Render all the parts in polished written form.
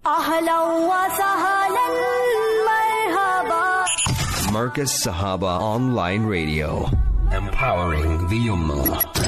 أهلا وسهلا مرحبا. Marcus Sahaba Online Radio, empowering the Ummah.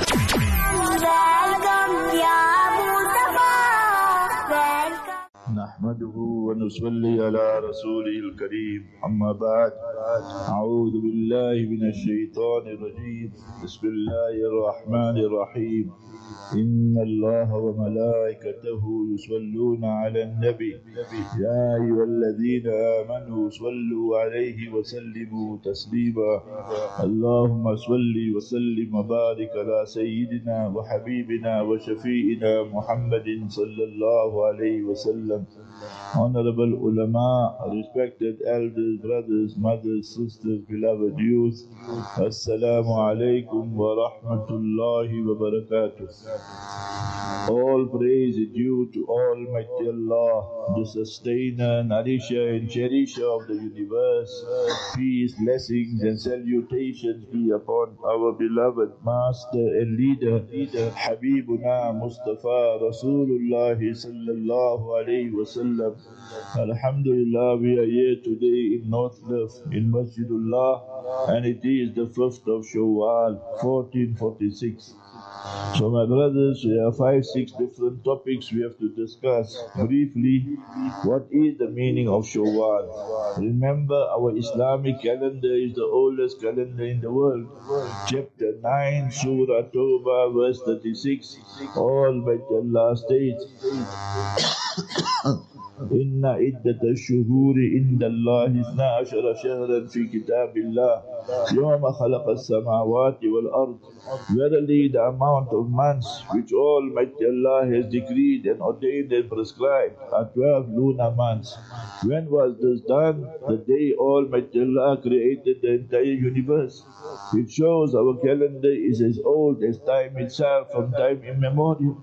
Welcome ya Mustafa. Welcome. نحمده ونصلي على رسوله الكريم أما بعد أعوذ بالله من الشيطان الرجيم بسم الله الرحمن الرحيم إن الله وملائكته يصلون على النبي يا أيها الذين آمنوا صلوا عليه وسلموا تسليما اللهم صل وسلم وبارك على سيدنا وحبيبنا وشفيئنا محمد صلى الله عليه وسلم. Honorable ulama, respected elders, brothers, mothers, sisters, beloved youth, Assalamu alaikum wa rahmatullahi wa barakatuh. All praise is due to Almighty Allah, the sustainer, nourisher and cherisher of the universe. Peace, blessings and salutations be upon our beloved master and leader, Habibuna Mustafa Rasulullah sallallahu alayhi wa sallam. Alhamdulillah, we are here today in North Cliff, in Masjidullah, and it is the 5th of Shawwal, 1446. So my brothers, there are 5-6 different topics we have to discuss. Briefly, what is the meaning of Shawwal? Remember, our Islamic calendar is the oldest calendar in the world. Chapter 9, Surah Tawbah, verse 36, Almighty Allah states, إن عدة الشهور عند الله 12 شهرا في كتاب الله يوم خلق السماوات والأرض. Verily the amount of months which Almighty Allah has decreed and ordained and prescribed are 12 lunar months. When was this done? The day Almighty Allah created the entire universe. It shows our calendar is as old as time itself, from time immemorial.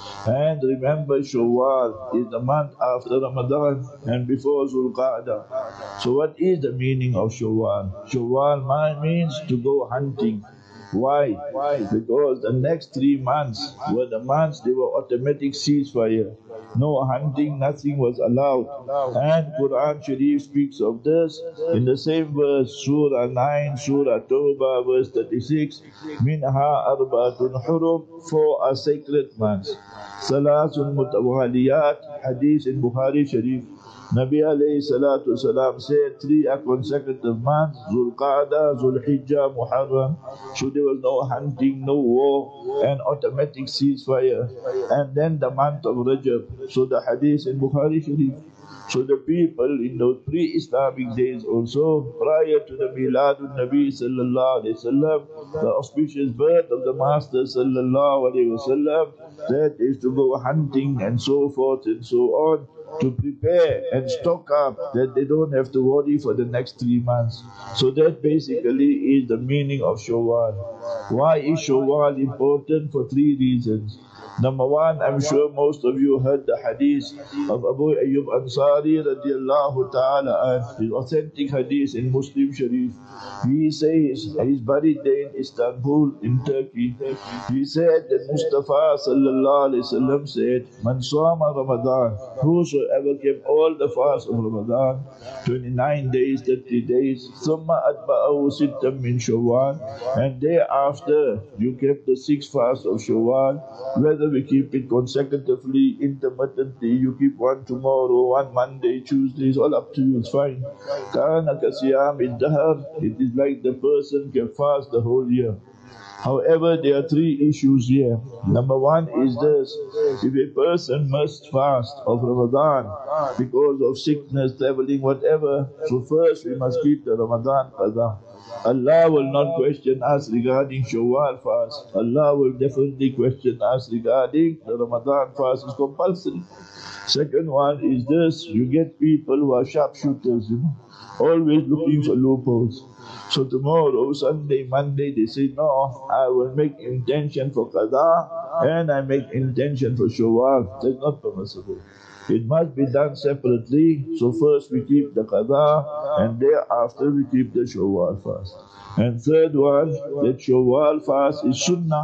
And remember, Shawwal is the month after Ramadan and before Zulqa'dah. So what is the meaning of Shawwal? Shawwal means to go hunting. Why? Because the next 3 months were the months they were automatic ceasefire. No hunting, nothing was allowed. And Quran Sharif speaks of this in the same verse, Surah 9, Surah Tawbah, verse 36, Minha arbatun hurum, 4 are sacred months. Salasun mutawaliyat, hadith in Bukhari Sharif. Nabi alayhi salatu wasalam said 3 are consecutive months, Zulqa'dah, Zulhijjah, Muharram. So there was no hunting, no war, and automatic ceasefire. And then the month of Rajab. So the hadith in Bukhari Sharif. So the people in those pre-Islamic days also, prior to the Miladun Nabi sallallahu alayhi wasallam, the auspicious birth of the Master sallallahu alayhi wasallam, that is to go hunting and so forth and so on, to prepare and stock up that they don't have to worry for the next 3 months. So that basically is the meaning of Shawwal. Why is Shawwal important? For 3 reasons. Number 1, I'm sure most of you heard the hadith of Abu Ayyub Ansari radiallahu ta'ala, the authentic hadith in Muslim Sharif. He says, he's buried there in Istanbul, in Turkey. He said that Mustafa sallallahu alayhi wasallam said, Man sama Ramadan, whosoever kept all the fast of Ramadan, 29 days, 30 days, thumma atba'ahu sittam min Shawwal, and thereafter you kept the 6 fasts of Shawwal, whether we keep it consecutively, intermittently, you keep one tomorrow, one Monday, Tuesday, it's all up to you, it's fine. Kana kasiyam iddahar, it is like the person can fast the whole year. However, there are 3 issues here. Number 1 is this: if a person must fast of Ramadan because of sickness, traveling, whatever, so first we must keep the Ramadan qada. Allah will not question us regarding Shawwal fast. Allah will definitely question us regarding the Ramadan fast is compulsory. Second one is this: you get people who are sharpshooters, always looking for loopholes. So tomorrow, Sunday, Monday, they say, no, I will make intention for qada and I make intention for Shawwal. That's not permissible. It must be done separately. So first we keep the qada and thereafter we keep the Shawwal fast. And third one, that Shawwal fast is sunnah.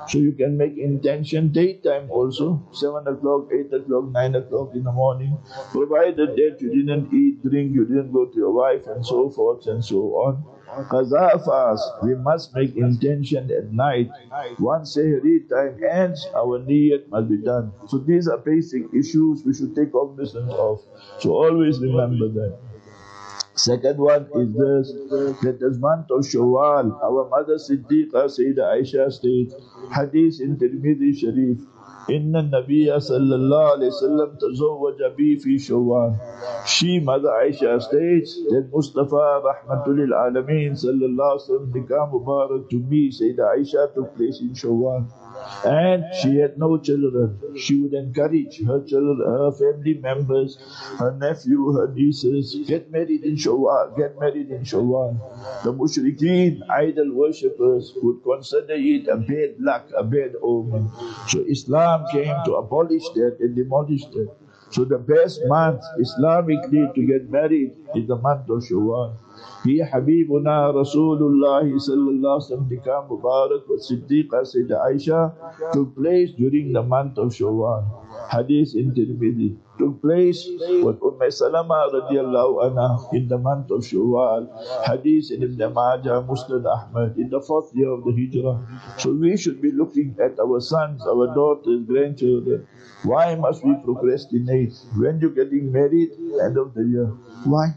So you can make intention daytime also, 7 o'clock, 8 o'clock, 9 o'clock in the morning, provided that you didn't eat, drink, you didn't go to your wife and so forth and so on. Qaza fast, we must make intention at night. Once Sehri time ends, our niyat must be done. So these are basic issues we should take cognizance of. So always remember that. Second one is this, that this month of Shawwal, our mother Siddiqa Sayyidah Aisha states, hadith in Tirmidhi Sharif, Inna Nabiya sallallahu alayhi wasallam tazawwaja bi fi Shawwal. She, Mother Aisha, states that Mustafa Rahmatul Alameen sallallahu alayhi wasallam nikah mubarak to me, Sayyidah Aisha, took place in Shawwal. And she had no children. She would encourage her children, her family members, her nephew, her nieces, get married in Shawwal, get married in Shawwal. The mushrikeen, idol worshippers, would consider it a bad luck, a bad omen. So Islam came to abolish that and demolish that. So the best month Islamically to get married is the month of Shawwal. Here Habibuna Rasulullah sallallahu alaihi wasallam nikah mubarak with Siddiqa Sayyidah Aisha took place during the month of Shawwal. Hadith in Tirmidhi took place with Salama radiallahu anha in the month of Shawwal. Hadith in Ibn Majah, Musnad Ahmad in the 4th year of the Hijrah. So we should be looking at our sons, our daughters, grandchildren. Why must we procrastinate? When you're getting married, end of the year. Why?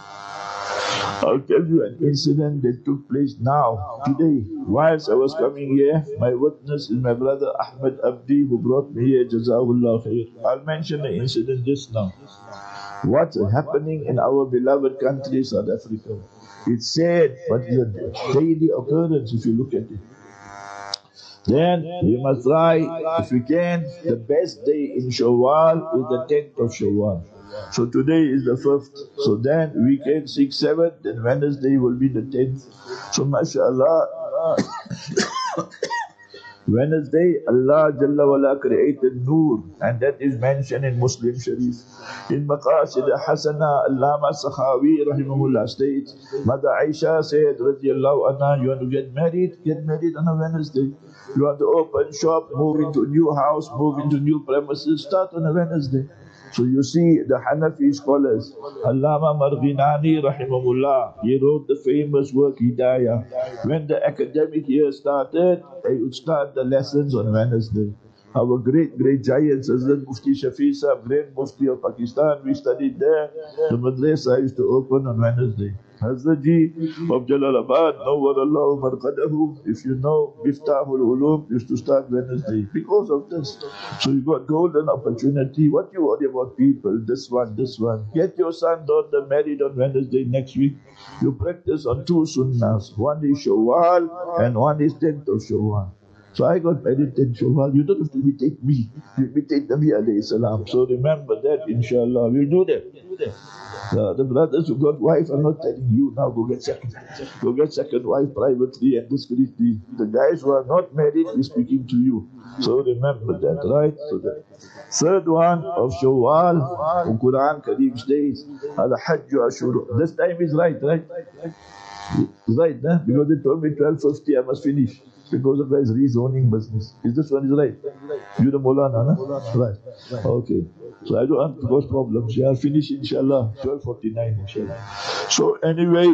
I'll tell you an incident that took place now, today. Whilst I was coming here, my witness is my brother Ahmed Abdi, who brought me here, Jazahullah khair. I'll mention the incident just now. What's happening in our beloved country, South Africa? It's sad, but it's a daily occurrence if you look at it. Then we must try, if we can, the best day in Shawwal is the 10th of Shawwal. So today is the 5th. So then weekend 6th, 7th, then Wednesday will be the 10th. So mashallah, Wednesday, Allah Jalla wala created Noor, and that is mentioned in Muslim Sharif. In Maqasid Hasana, Allama Sakhawi rahimahullah states, Mother Aisha said, radiallahu anha, you want to get married on a Wednesday. You want to open shop, move into a new house, move into new premises, start on a Wednesday. So you see the Hanafi scholars, Allama Marghinani rahimahullah, he wrote the famous work Hidayah. When the academic year started, they would start the lessons on Wednesday. Our great giants, Hazrat Mufti Shafi Sahib, Grand Mufti of Pakistan, we studied there. The madrasa used to open on Wednesday. Hazrat Ji of Jalalabad, Nawwarallahu Marqadahu, if you know, Miftahul Ulum used to start Wednesday because of this. So you got golden opportunity. What you worry about people? This one. Get your son, daughter married on Wednesday next week. You practice on 2 sunnahs. One is Shawwal and one is 10th of Shawwal. So I got married in Shawwal. You don't have to imitate me. You imitate Nabi alayhi salam. So remember that, inshallah. We'll do that. The brothers who got wife, I'm not telling you now, go get second wife privately and discreetly. The guys who are not married, we're speaking to you. So remember that, right? So the third one of Shawwal, in Quran Kareem states, Al-Hajju Ashur. This time is right? It's right, huh? Because they told me 12:50 I must finish. Because of his rezoning business. Is this one is right? You the Maulana, huh? Right. Okay. So I don't want to cause problems. I'll finish inshallah 12:49 inshallah. So anyway,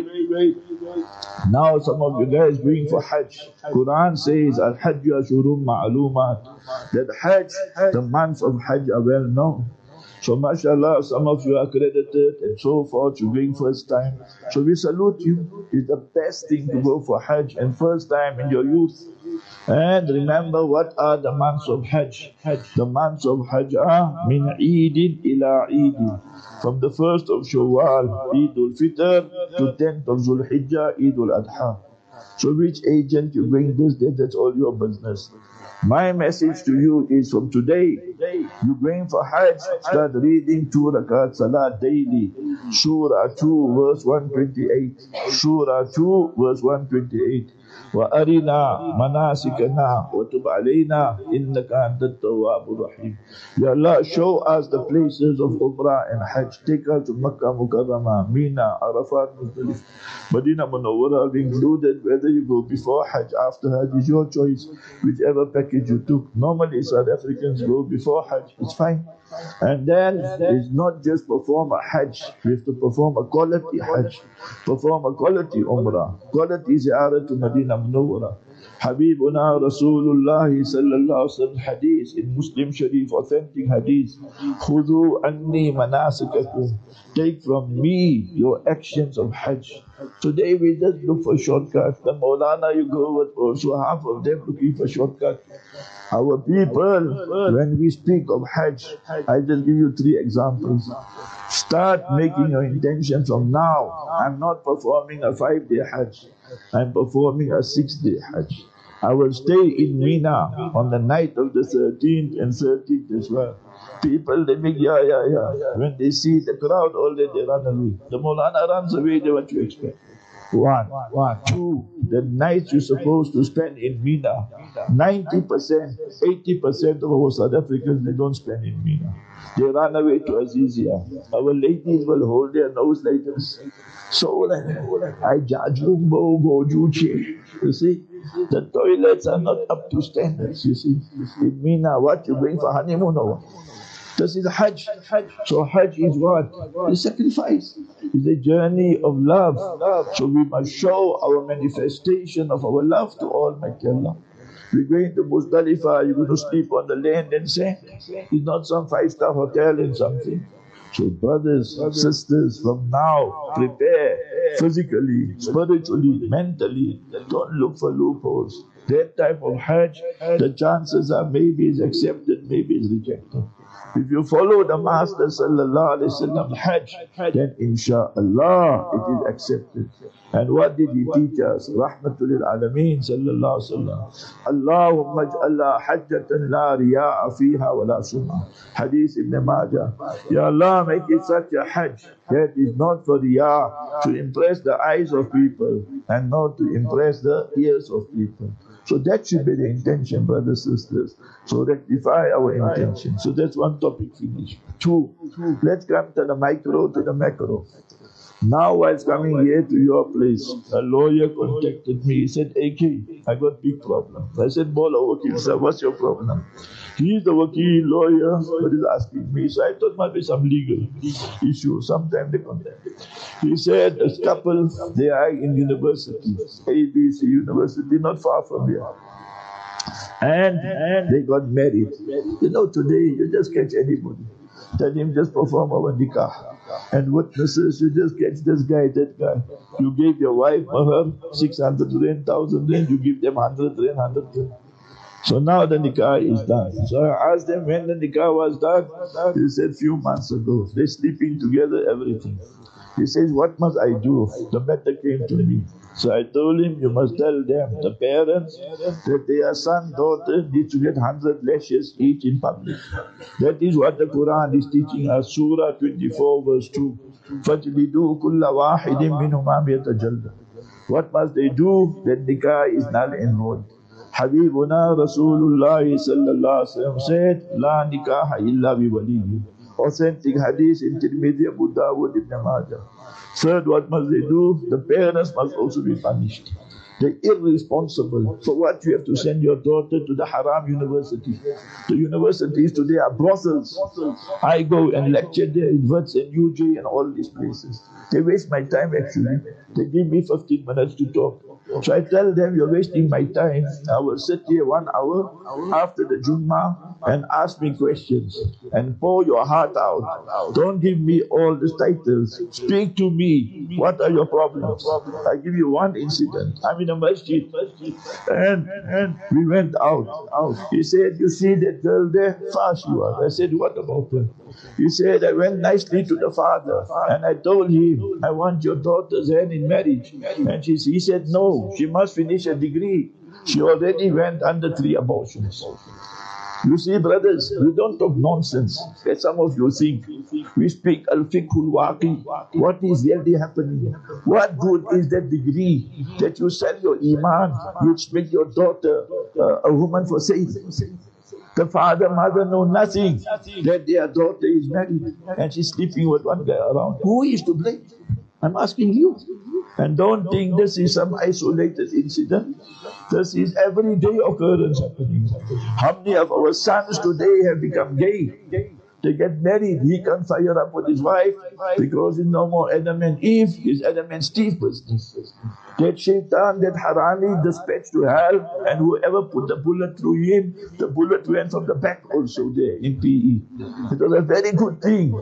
now some of you guys going for Hajj. Quran says Al-Hajj Ashurun Ma'lumat. That Hajj, the months of Hajj are well known. So mashallah, some of you are accredited and so forth, you're going first time. So we salute you. It's the best thing to go for Hajj and first time in your youth. And remember, what are the months of Hajj? The months of Hajj are min Eidin ila Eidin. From the 1st of Shawwal, Eid al-Fitr, to 10th of Zulhijjah, Eid al-Adha. So which agent you bring this day, that's all your business. My message to you is from today, you're going for Hajj, start reading 2 rakat salat daily. Surah 2 verse 128. Surah 2 verse 128. وأرنا مناسكنا وتب علينا إنك أنت التواب الرحيم. Ya Allah, show us the places of Umrah and Hajj. Take us to Makkah Mukarramah, Mina, Arafat, Muzdalif, Medina Munawwara included. Whether you go before Hajj, after Hajj is your choice, whichever package you took. Normally South Africans go before Hajj, it's fine. And then it's not just perform a Hajj, we have to perform a quality Hajj, perform a quality Umrah, quality Ziyarah to Medina Munawwara. Habibuna Rasulullah sallallahu alaihi wasallam hadith in Muslim Sharif, authentic hadith. Khudu anni manasikakum. Take from me your actions of Hajj. Today we just look for shortcuts. The Maulana you go with also half of them looking for shortcuts. Our people, when we speak of Hajj, I just give you 3 examples. Start making your intention from now. I'm not performing a 5-day Hajj. I'm performing a 6-day Hajj. I will stay in Mina on the night of the 13th and 13th as well. People, they make yeah. When they see the crowd, already they run away. The Maulana runs away, they what you expect. One. Two, the nights you're supposed to spend in Mina, 90%, 80% of our South Africans, they don't spend in Mina. They run away to Azizia. Our ladies will hold their nose like this. So I judge you see, the toilets are not up to standards, you see. In Mina, what you bring for honeymoon or what? This is Hajj. So Hajj is what? The sacrifice. It's a journey of love. So we must show our manifestation of our love to Almighty Allah. We're going to Muzdalifah, you're going to sleep on the land and sand. It's not some 5-star hotel and something. So brothers, sisters, from now, prepare physically, spiritually, mentally. Don't look for loopholes. That type of Hajj, the chances are maybe is accepted, maybe is rejected. If you follow the Master sallallahu alaihi wasallam Hajj, then insha'Allah it is accepted. And what did he teach us? Rahmatul lil Alameen sallallahu alaihi wasallam. Allahumma ij'alha hajjatan la riya'a fiha wa la sum'a. Hadith Ibn Majah. Ya Allah, make it such a Hajj that is not for riyā, to impress the eyes of people and not to impress the ears of people. So that should be the intention, brothers and sisters. So rectify our intention. So that's one topic finished. 2, let's come to the micro, to the macro. Now whilst coming here to your place, a lawyer contacted me. He said, AK, I got big problem. I said, Bola Wakil, sir, what's your problem? He's the Wakil lawyer, but he's asking me. So I thought might be some legal issue. Sometime they contact. He said, a couple, they are in university, ABC University, not far from here. And they got married. You know, today you just catch anybody. Tell him just perform our nikah. And witnesses, you just catch this guy, that guy. You gave your wife her 600 rand, 1,000 rand, you give them 100 rand, 100 rand. So now the nikah is done. So I asked them when the nikah was done. They said few months ago. They're sleeping together, everything. He says, what must I do? The matter came to me. So I told him, you must tell them, the parents, that their son, daughter needs to get 100 lashes each in public. That is what the Quran is teaching us. Surah 24 verse 2. فَجْلِدُوا كُلَّ وَاحِدٍ مِّنْهُمَا مِئَةَ جَلْدَةٍ. What must they do? That nikah is null and void. Habibuna Rasulullah sallallahu alaihi wasallam said, La nikaha illa bi waliyyi. Authentic hadith in Tirmidhi, Abu Dawud, Ibn Majah. Third, what must they do? The parents must also be punished. They're irresponsible. For what you have to send your daughter to the haram university? The universities today are brothels. I go and lecture there in Wits and UJ and all these places. They waste my time actually. They give me 15 minutes to talk. So I tell them, you're wasting my time. I will sit here 1 hour after the Jummah and ask me questions and pour your heart out. Don't give me all these titles. Speak to me. What are your problems? I give you one incident. I'm in a masjid and we went out. He said, you see that girl there? Fast you are. I said, what about her? He said, I went nicely to the father and I told him, I want your daughter's hand in marriage. And he said, no, she must finish a degree. She already went under 3 abortions. You see, brothers, we don't talk nonsense, as some of you think. We speak al-fiqhul waqi. What is really happening? What good is that degree that you sell your iman, you expect your daughter, a woman for sale? The father, mother know nothing that their daughter is married and she's sleeping with one guy around. Who is to blame? I'm asking you. And don't think this is some isolated incident. This is everyday occurrence happening. How many of our sons today have become gay? They get married, he can fire up with his wife because it's no more Adam and Eve, it's Adam and Steve business. That shaitan, that harami dispatched to hell, and whoever put the bullet through him, the bullet went from the back also there in PE. It was a very good thing.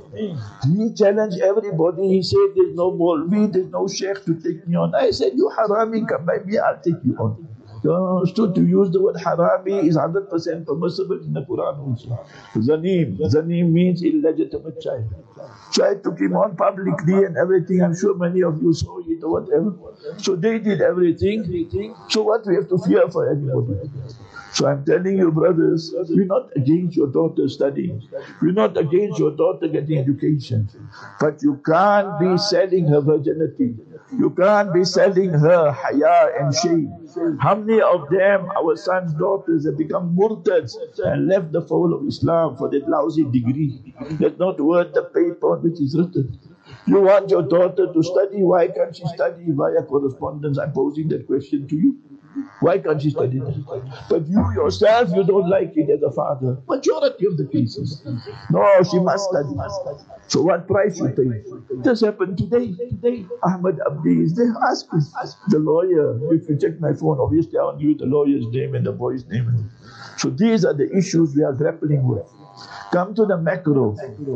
He challenged everybody, he said there's no Maulvi, there's no Sheikh to take me on. I said, you harami, come by me, I'll take you on. You understood to use the word harami is 100% permissible in the Quran also. Zanim. Zanim means illegitimate child. Child took him on publicly and everything. I'm sure many of you saw it or whatever. So they did everything. So what we have to fear for anybody? So I'm telling you, brothers, we're not against your daughter studying. We're not against your daughter getting education. But you can't be selling her virginity. You can't be selling her haya and shame. How many of them, our sons' daughters, have become murtads and left the fold of Islam for that lousy degree? That's not worth the paper on which is written. You want your daughter to study, why can't she study via correspondence? I'm posing that question to you. Why can't she study that? But you yourself, you don't like it as a father. Majority of the cases. No, she must study. So what price you pay? This happened today. Ahmad Abdi is there. Ask him. The lawyer. If you check my phone, obviously I will give you the lawyer's name and the boy's name. So these are the issues we are grappling with. Come to the macro.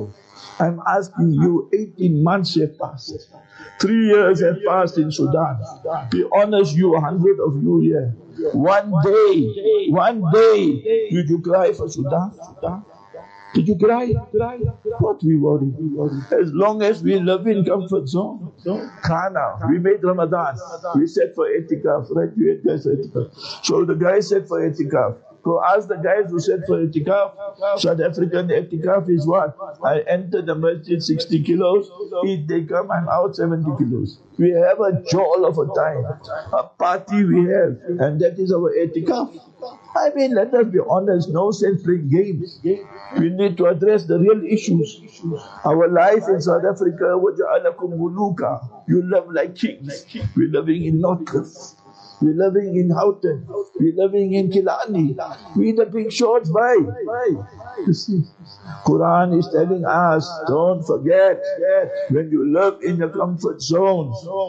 I'm asking you, 18 months have passed. 3 years have passed in Sudan. Be honest, you, 100 of you here. One day, did you cry for Sudan? Did you cry? What we worry? As long as we live in comfort zone. Khana, we made Ramadan. We said for etikaf, right? We had guys for etikaf. So the guy said for etikaf. Go ask the guys who said for etikaf. South African etikaf is what? I enter the masjid 60 kilos, eat, they come, I'm out 70 kilos. We have a jolt of a time, a party we have, and that is our etikaf. I mean, let us be honest, no sense playing games. We need to address the real issues. Our life in South Africa, وَجَعَلَكُمْ مُلُوكًا. You live like kings. We're living in Northcliffe. We're living in Houghton. We're living in Killarney. We're the big shots. Why? You see, Quran is telling us, don't forget, when you live in the comfort zone,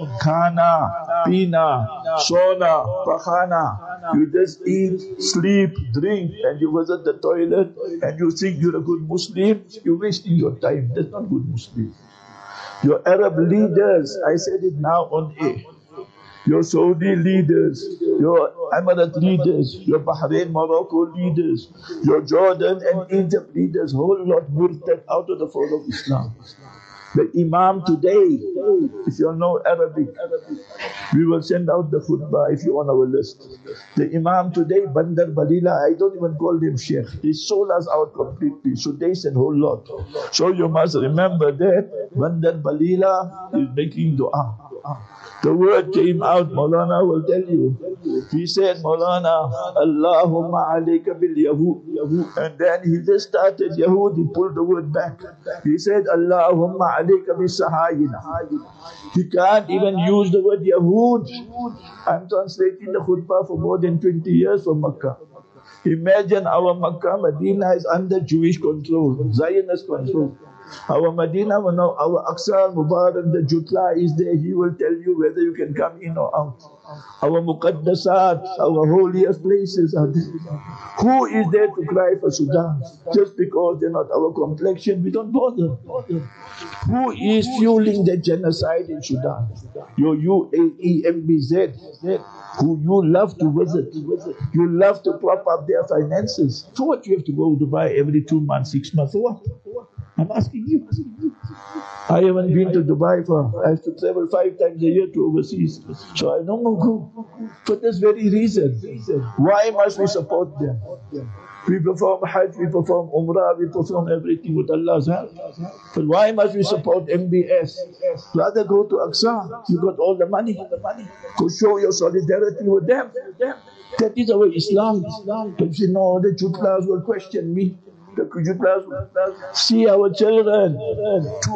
khana, pina, sona, pakhana, you just eat, sleep, drink, and you visit the toilet, and you think you're a good Muslim, you're wasting your time. That's not good Muslim. Your Arab leaders, I said it now on air. Your Saudi leaders, your Emirate leaders, your Bahrain, Morocco leaders, your Jordan and Egypt leaders, whole lot murtad out of the fold of Islam. The Imam today, if you know Arabic, we will send out the khutbah if you're on our list. The Imam today, Bandar Balila, I don't even call them Sheikh. They sold us out completely, so they said whole lot. So you must remember that Bandar Balila is making dua. The word came out, Maulana will tell you. He said, Maulana, Allahumma alayka bil Yahud. And then he just started Yahud, he pulled the word back. He said, Allahumma alayka bil Sahayina. He can't even use the word Yahud. I'm translating the khutbah for more than 20 years from Makkah. Imagine our Makkah, Medina is under Jewish control, Zionist control. Our Medina, our Aqsa Mubarak, the Jutla is there. He will tell you whether you can come in or out. Our Muqaddasat, our holiest places are there. Who is there to cry for Sudan? Just because they're not our complexion, we don't bother. Who is fueling the genocide in Sudan? Your UAE MBZ, who you love to visit. You love to prop up their finances. For what you have to go to Dubai every 2 months, 6 months, for what? I'm asking you. I haven't been to Dubai I have to travel 5 times a year to overseas. So I don't go. For this very reason. Why must we support them? We perform Hajj, we perform Umrah, we perform everything with Allah's help. But why must we support MBS? Rather go to Aqsa. You got all the money. Go show your solidarity with them. That is our Islam. But you know, the Jutlas will question me. The Jutlas will see our children to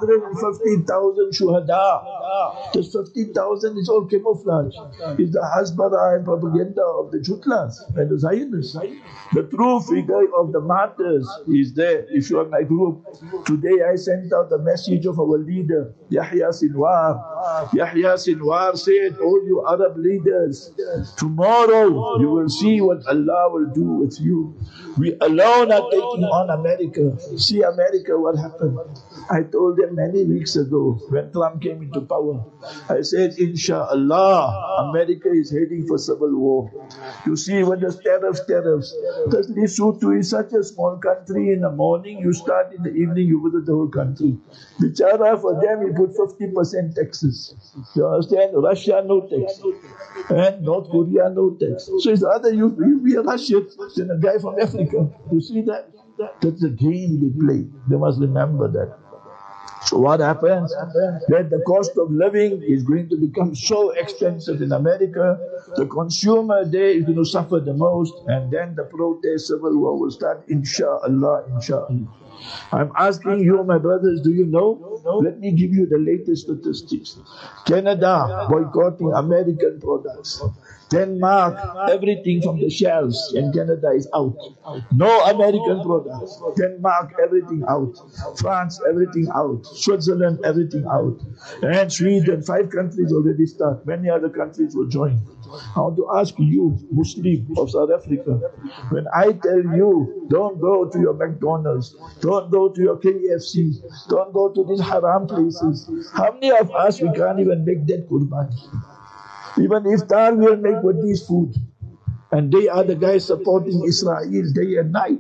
150,000 shuhada. This 50,000 is all camouflage. It's the hasbara and propaganda of the Jutlas and the Zionists. The true figure of the martyrs is there. If you are my group, today I sent out a message of our leader, Yahya Sinwar. Yahya Sinwar said, all you Arab leaders, tomorrow you will see what Allah will do with you. We alone are taking on America. See America, what happened. I told them many weeks ago when Trump came into power. I said, Insha'Allah, America is heading for civil war. You see, when there's tariffs, because Lesotho is such a small country. In the morning you start, in the evening you visit the whole country. Bichara, for them you put 50% taxes. You understand? Russia, no tax. And North Korea, no tax. So it's rather you be a Russian than a guy from Africa. You see that? That's the game they play. They must remember that. So what happens? That the cost of living is going to become so expensive in America. The consumer there is going to suffer the most, and then the protest, civil war will start, Insha'Allah, Insha'Allah. I'm asking you, my brothers, do you know? Let me give you the latest statistics. Canada boycotting American products. Denmark, everything from the shelves in Canada is out. No American products. Denmark, everything out. France, everything out. Switzerland, everything out. And Sweden, 5 countries already start. Many other countries will join. I want to ask you, Muslim of South Africa, when I tell you, don't go to your McDonald's, don't go to your KFC, don't go to these haram places, how many of us, we can't even make that Qurban? Even iftar we will make with these food. And they are the guys supporting Israel day and night.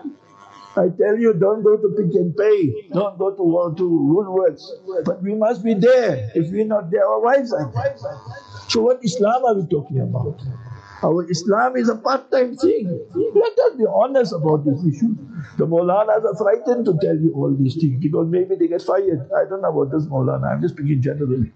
I tell you, don't go to Pick and Pay, don't go to Woolworths. But we must be there. If we're not there, our wives are there. So what Islam are we talking about? Our Islam is a part-time thing. Let us be honest about this issue. The Maulanas are frightened to tell you all these things because maybe they get fired. I don't know about this Maulana, I'm just speaking generally.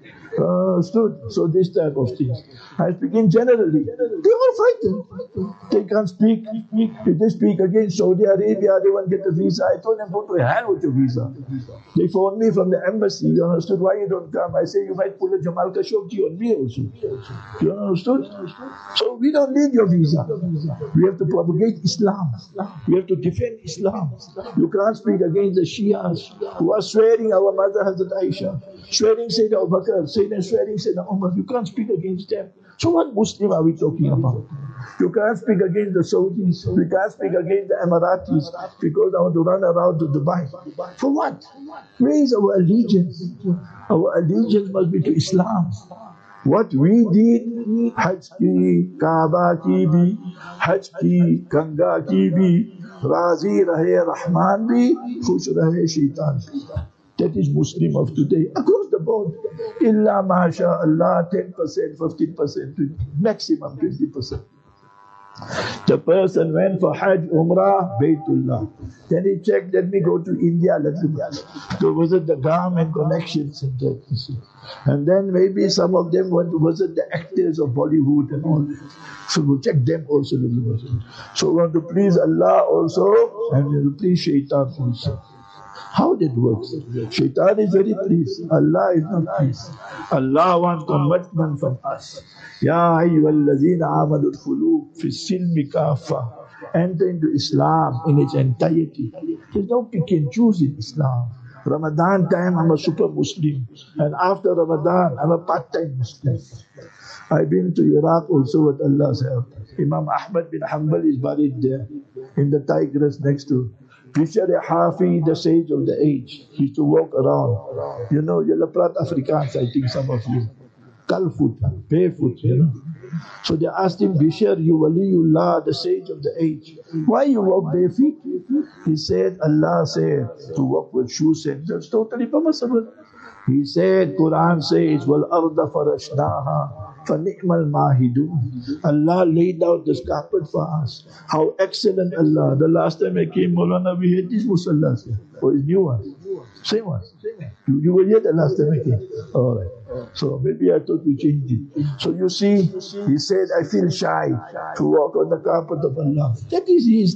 So this type of things. I'm speaking generally. They are frightened. They can't speak. If they speak against Saudi Arabia, they won't get a visa. I told them, go to hell with your visa. They phoned me from the embassy. You understood why you don't come? I say, you might pull a Jamal Khashoggi on me also. You understood? So we don't need your visa. We have to propagate Islam. We have to defend Islam. You can't speak against the Shias who are swearing our mother Hazrat Aisha, swearing Sayyidina Abu Bakr, swearing Sayyidina Umar. You can't speak against them. So what Muslim are we talking about? You can't speak against the Saudis. We can't speak against the Emiratis because I want to run around to Dubai. For what? Where is our allegiance? Our allegiance must be to Islam. What we did, Hajj ki, Kaaba ki bhi, Hajj ki, Ganga ki bhi, Razi rahe Rahman bhi, Khush rahe Shaitan bhi. That is Muslim of today, across the board. Illa masha'Allah, 10%, 15%, maximum 20%. The person went for Hajj, Umrah, Baytullah. Then he checked, let me go to India, let me go visit the government connections and that. And then maybe some of them want to visit the actors of Bollywood and all. So we'll check them also. So we want to please Allah also, and we want to please Shaitan also. How that works? Shaitan is very pleased. Allah is not pleased. Allah wants commitment from us. Ya ayyuhalladhina amanu udkhulu fi silmi kaffa. Enter into Islam in its entirety. There's no pick and choose in Islam. Ramadan time, I'm a super Muslim. And after Ramadan, I'm a part-time Muslim. I've been to Iraq also with Allah's help. Imam Ahmad bin Hanbal is buried there in the Tigris next to Picture Hafi, the sage of the age. He used to walk around. You know, you'll prat Afrikaans, I think some of you. Kalfoot, barefoot, you know. So they asked him, Bishr, you Waliullah, the sage of the age, why you walk bare feet? He said, Allah said to walk with shoes and that's totally permissible. He said, Quran says, وَالْأَرْضَ فَرَشْنَاهَا فَنِعْمَ الْمَاهِدُونَ. Allah laid out this carpet for us. How excellent Allah. The last time I came, Maulana, we had these musallas here. Oh, it's new one. Same one. You were here the last time I came. All right. So maybe I thought we changed it. So you see, he said, I feel shy to walk on the carpet of Allah. That is his.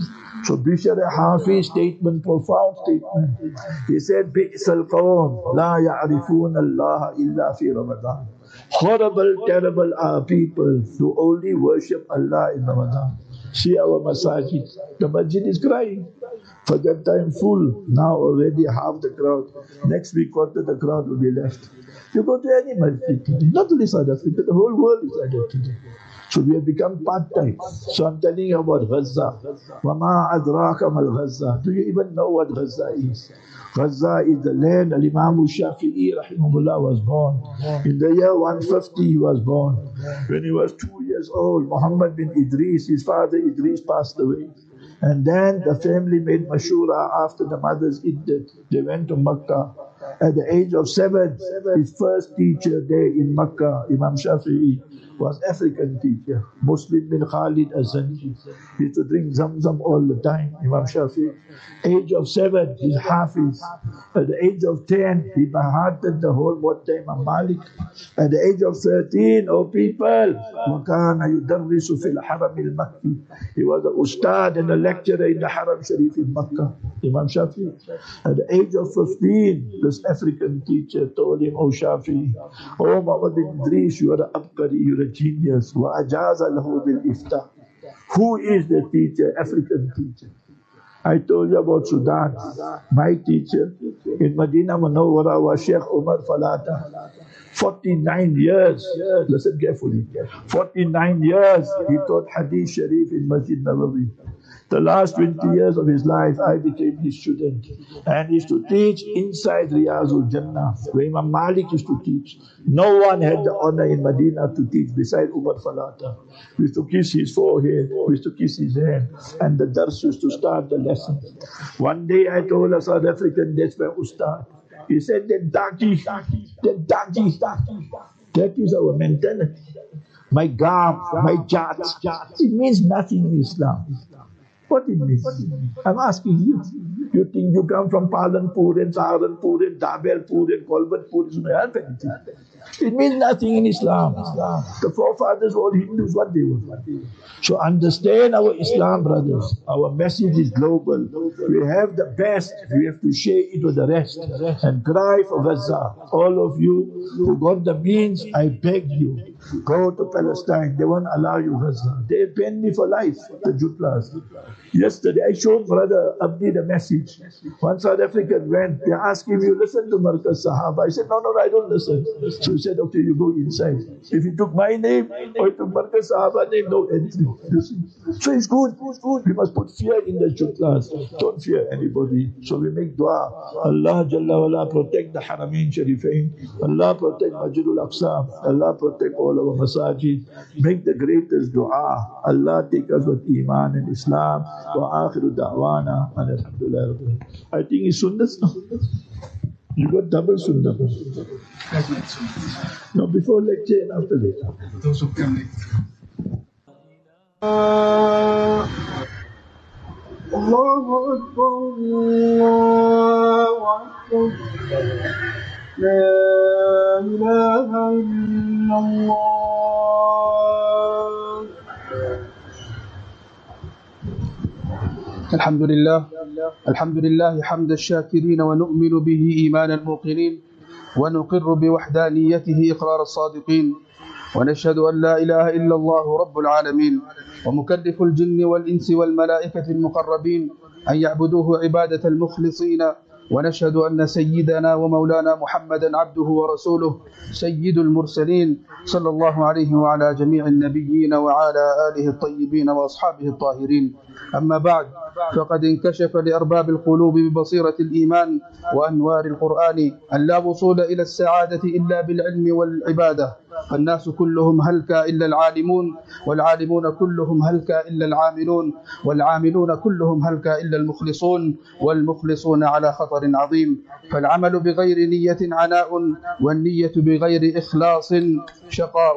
So Bishr al-Hafiz statement, profound statement. He said, بِئْسَ الْقَوْمِ لَا يَعْرِفُونَ اللَّهَ إِلَّا فِي رَمَضَانِ. Horrible, terrible are people who only worship Allah in Ramadan. See our masajid. The masjid is crying. For that time full. Now already half the crowd. Next week quarter the crowd will be left. You go to any masjid today, not only South Africa, the whole world is like that today. So we have become part-time. So I'm telling you about Gaza. وَمَا أَدْرَاكَ مَا الْغَزَّةِ. Do you even know what Gaza is? Gaza is the land Al-Imam Shafi'i rahimahullah was born. In the year 150 he was born. When he was 2 years old, Muhammad bin Idris, his father Idris passed away. And then the family made mashura after the mother's iddat. They went to Makkah. At the age of 7, his first teacher there in Makkah, Imam Shafi'i, was African teacher, Muslim bin Khalid Azanji. He used to drink Zamzam all the time, Imam Shafi'i. Age of 7, he's Hafiz. At the age of 10, he bahated the whole Muwatta Imam Malik. At the age of 13, oh people, وَكَانَ يُدَرِّسُ فِي الْحَرَمِ الْمَكِّي. He was an ustad and a lecturer in the Haram Sharif in Makkah, Imam Shafi'i. At the age of 15, this African teacher told him, oh Shafi'i, oh Muhammad bin Idris, you are an abqari, you are a genius. وَأَجَازَ لَهُ بِالْإِفْتَى. Who is the teacher? African teacher. I told you about Sudan. My teacher in Medina Munawwara was Sheikh Umar Falata. 49 years, listen carefully, 49 years he taught Hadith Sharif in Masjid Nabawi. The last 20 years of his life, I became his student. And he used to teach inside Riyazul Jannah, where Imam Malik used to teach. No one had the honor in Medina to teach beside Umar Falata. We used to kiss his forehead, we used to kiss his hand, and the dars used to start the lesson. One day I told a South African, that's my ustad. He said, that is our mentality. My garb, my jat, it means nothing in Islam. What it means? I'm asking you. You think you come from Palanpur and Saharanpur and Dabelpur and Kolbatpur, it doesn't help anything. It means nothing in Islam. The forefathers, all Hindus, what they were. So understand our Islam, brothers. Our message is global. We have the best. We have to share it with the rest. And cry for Gaza. All of you who got the means, I beg you, go to Palestine. They won't allow you Gaza. They banned me for life, the Jutlas. Yesterday, I showed Brother Abdi the message. One South African went, they asked him, you listen to Markaz Sahaba? I said, no, I don't listen. So he said, okay, you go inside. If he took my name or he took Markaz Sahaba name, no entry. So it's good. We must put fear in the Jutlas. Don't fear anybody. So we make dua. Allah Jalla wala protect the Haramain Sharifain. Allah protect Masjidul Aqsa. Allah protect all our masajid. Make the greatest dua. Allah take us with Iman and Islam. Wa akhiru da'wana and alhamdulillah. I think it's sunnah now. You got double sunnah. No, before lecture and after lecture. Those who come late. Allahu Akbar, Allahu Akbar. La ilaha illallah. الحمد لله حمد الشاكرين ونؤمن به إيمان الموقنين ونقر بوحدانيته إقرار الصادقين ونشهد أن لا إله إلا الله رب العالمين ومكلف الجن والإنس والملائكة المقربين أن يعبدوه عبادة المخلصين ونشهد أن سيدنا ومولانا محمدا عبده ورسوله سيد المرسلين صلى الله عليه وعلى جميع النبيين وعلى آله الطيبين وأصحابه الطاهرين. أما بعد، فقد انكشف لأرباب القلوب ببصيرة الإيمان وأنوار القرآن أن لا وصول إلى السعادة إلا بالعلم والعبادة، فالناس كلهم هلكا إلا العالمون، والعالمون كلهم هلكا إلا العاملون، والعاملون كلهم هلكا إلا المخلصون، والمخلصون على خطر عظيم. فالعمل بغير نية عناء، والنية بغير إخلاص شقاء،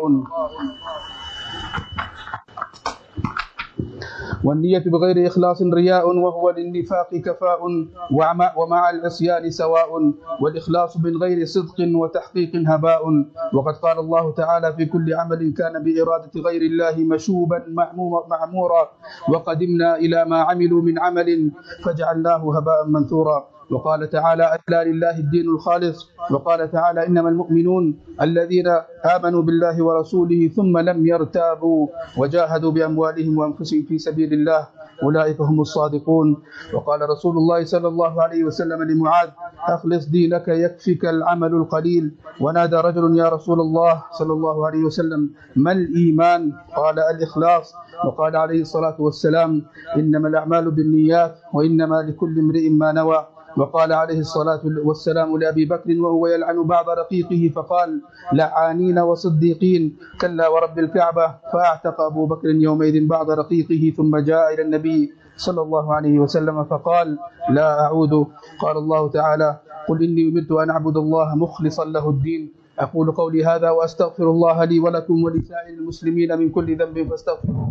والنية بغير إخلاص رياء، وهو للنفاق كفاء، ومع العصيان سواء، والإخلاص من غير صدق وتحقيق هباء. وقد قال الله تعالى: في كل عمل كان بإرادة غير الله مشوبا معمورا، وقدمنا إلى ما عملوا من عمل فجعلناه هباء منثورا. وقال تعالى: ألا لله الدين الخالص. وقال تعالى: إنما المؤمنون الذين آمنوا بالله ورسوله ثم لم يرتابوا وجاهدوا بأموالهم وأنفسهم في سبيل الله أولئك هم الصادقون. وقال رسول الله صلى الله عليه وسلم لمعاذ: أخلص دينك يكفك العمل القليل. ونادى رجل: يا رسول الله صلى الله عليه وسلم ما الإيمان؟ قال: الإخلاص. وقال عليه الصلاة والسلام: إنما الأعمال بالنيات وإنما لكل امرئ ما نوى. وقال عليه الصلاة والسلام لأبي بكر وهو يلعن بعض رقيقه فقال: لعانين وصديقين، كلا ورب الكعبة. فأعتق أبو بكر يومئذ بعض رقيقه، ثم جاء إلى النبي صلى الله عليه وسلم فقال: لا أعود. قال الله تعالى: قل إني أمرت أن أعبد الله مخلصا له الدين. أقول قولي هذا وأستغفر الله لي ولكم ولسائر المسلمين من كل ذنب فاستغفروه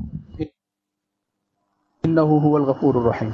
إنه هو الغفور الرحيم.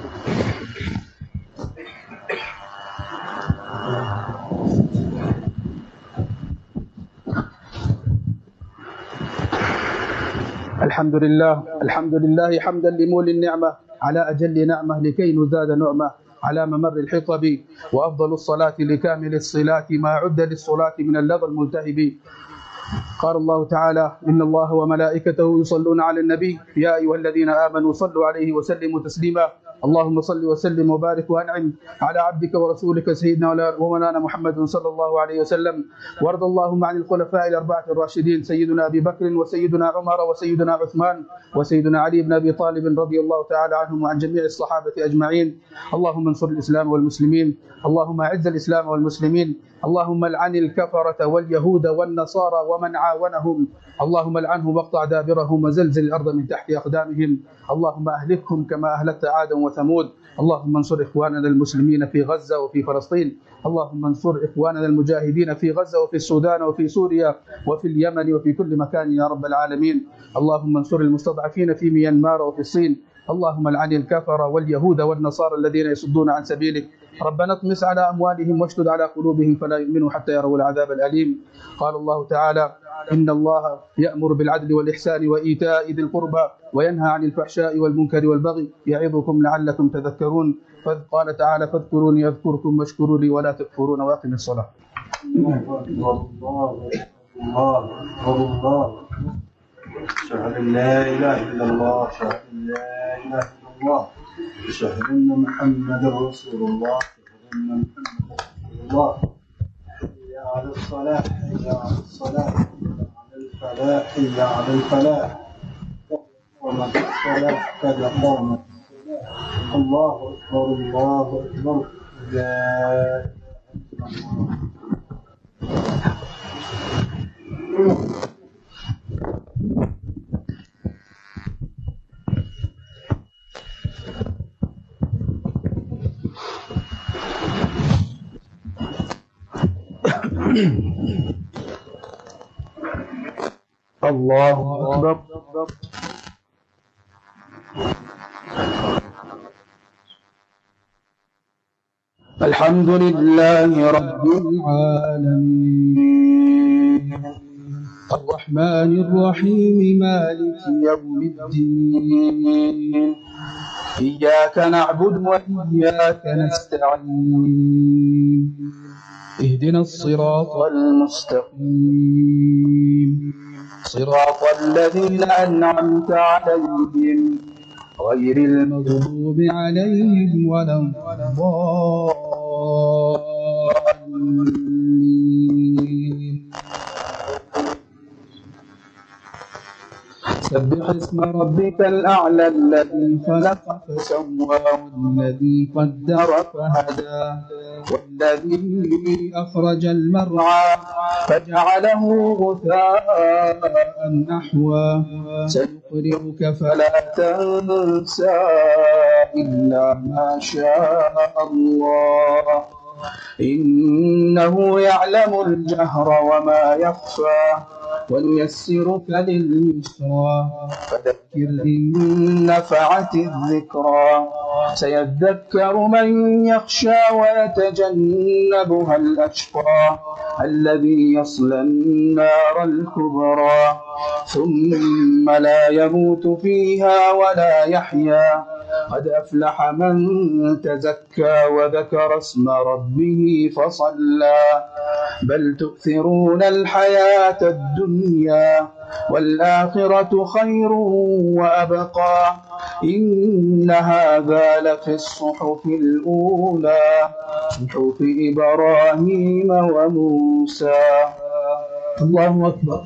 الحمد لله حمدا لمولي النعمة على أجل نعمة لكي نزداد نعمة على ممر الحطب. وأفضل الصلاة لكامل الصلاة ما عد للصلاة من اللظى الملتهب. قال الله تعالى: إن الله وملائكته يصلون على النبي يا أيها الذين آمنوا صلوا عليه وسلموا تسليما. اللهم صل وسلم وبارك وأنعم على عبدك ورسولك سيدنا ومولانا محمد صلى الله عليه وسلم. وارض اللهم عن الخلفاء الأربعة الراشدين سيدنا أبي بكر وسيدنا عمر وسيدنا عثمان وسيدنا علي بن أبي طالب رضي الله تعالى عنهم وعن جميع الصحابة أجمعين. اللهم انصر الإسلام والمسلمين، اللهم أعز الإسلام والمسلمين، اللهم العن الكفرة واليهود والنصارى ومن عاونهم، اللهم العنهم واقطع دابرهم وزلزل الأرض من تحت أقدامهم، اللهم أهلكهم كما أهلكت عادا وثمود. اللهم انصر إخواننا المسلمين في غزة وفي فلسطين، اللهم انصر إخواننا المجاهدين في غزة وفي السودان وفي سوريا وفي اليمن وفي كل مكان يا رب العالمين. اللهم انصر المستضعفين في ميانمار وفي الصين، اللهم العن الكفر واليهود والنصارى الذين يصدون عن سبيلك. ربنا اطمس على أموالهم واشدد على قلوبهم فلا يؤمنوا حتى يروا العذاب الأليم. قال الله تعالى: إن الله يأمر بالعدل والإحسان وإيتاء ذي القربى وينهى عن الفحشاء والمنكر والبغي يعظكم لعلكم تذكرون. قال تعالى: فاذكروني أذكركم واشكروا لي ولا تكفرون. وأقم الصلاة. أشهد أن لا إله إلا الله، أشهد أن لا إله إلا الله، أشهد أن محمدا رسول الله، أشهد أن محمدا رسول الله. حي على الصلاة، حي على الصلاة، حي على الفلاح، حي على الفلاح. قامت الصلاة، قد قامت الصلاة. الله أكبر، الله أكبر، لا إله إلا الله. الله أكبر. الحمد لله رب العالمين الرحمن الرحيم مالك يوم الدين إياك نعبد وإياك نستعين اهدنا الصراط المستقيم صراط الذين أنعمت عليهم غير المغضوب عليهم ولا الضالين. سبح اسم ربك الأعلى الذي خلق فسوى والذي قدر فهدى الذي أخرج المرعى فجعله غثاء نحوا سنقرئك فلا تنسى إلا ما شاء الله إنه يعلم الجهر وما يخفى ونيسرك لليسرى فذكر إن نفعت الذكرى سيذكر من يخشى ويتجنبها الأشقى الذي يصلى النار الكبرى ثم لا يموت فيها ولا يحيا قد أفلح من تزكى وذكر اسم ربه فصلى بل تؤثرون الحياة الدنيا والآخرة خير وأبقى إن هذا لفي الصحف الأولى صحف إبراهيم وموسى. الله أكبر.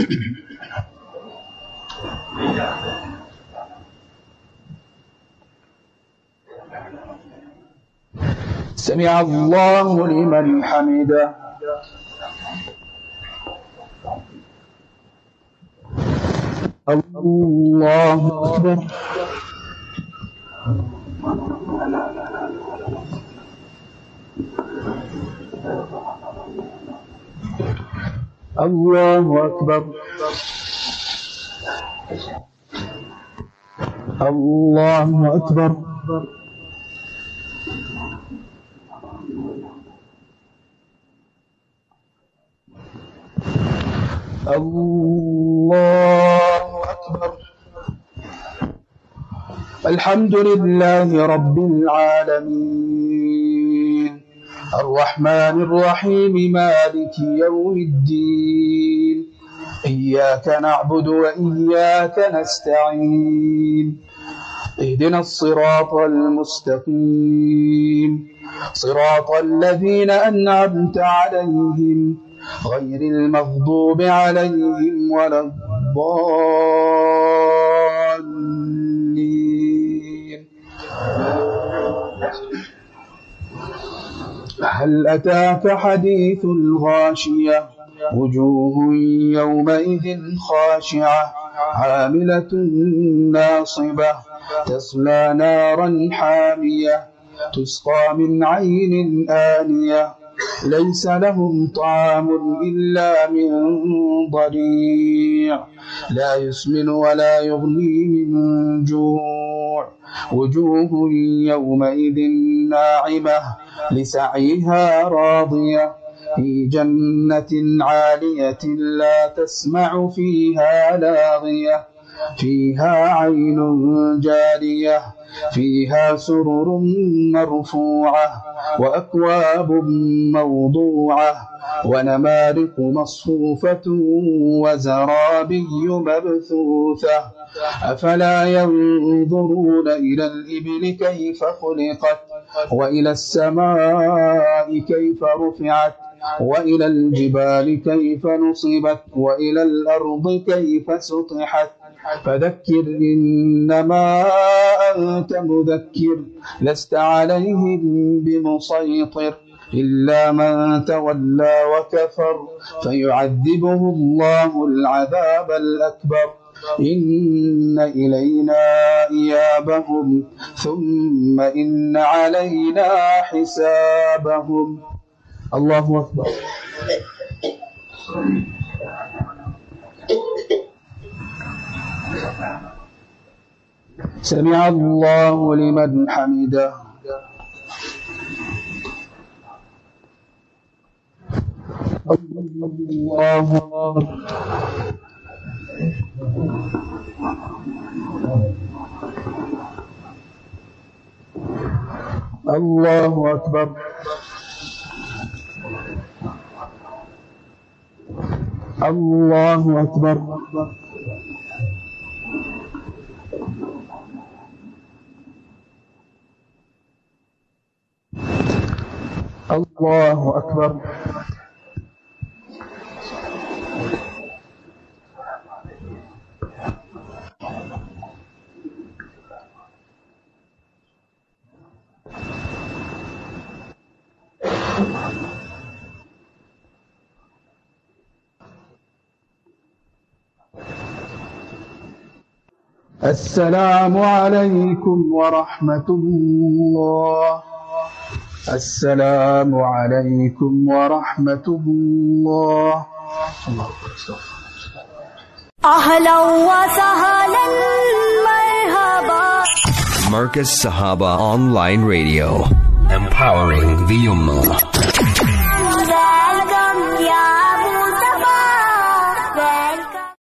سمع الله لمن حمده. الله أكبر. الله أكبر. الله أكبر. الله أكبر. الحمد لله رب العالمين الرحمن الرحيم مالك يوم الدين إياك نعبد وإياك نستعين اهدنا الصراط المستقيم صراط الذين أنعمت عليهم غير المغضوب عليهم ولا الضالين. هل أتاك حديث الغاشية وجوه يومئذ خاشعة عاملة ناصبة تصلى نارا حامية تسقى من عين آنية ليس لهم طعام إلا من ضريع لا يسمن ولا يغني من جوع وجوه يومئذ ناعمة لسعيها راضية في جنة عالية لا تسمع فيها لاغية فيها عين جارية فيها سرر مرفوعة وأكواب موضوعة ونمارق مصفوفة وزرابي مبثوثة أفلا ينظرون إلى الإبل كيف خلقت وإلى السماء كيف رفعت وإلى الجبال كيف نصبت وإلى الأرض كيف سطحت فذكر إنما أنت مذكر لست عليهم بمسيطر إلا من تولى وكفر فيعذبه الله العذاب الأكبر إن إلينا إيابهم ثم إن علينا حسابهم. الله أكبر. سمع الله لمن حمده. الله أكبر. الله أكبر. الله أكبر. الله أكبر. السلام عليكم ورحمة الله. السلام عليكم ورحمة الله. أهلا وسهلا مرحبا. Marcus Sahaba Online Radio, empowering the Ummah.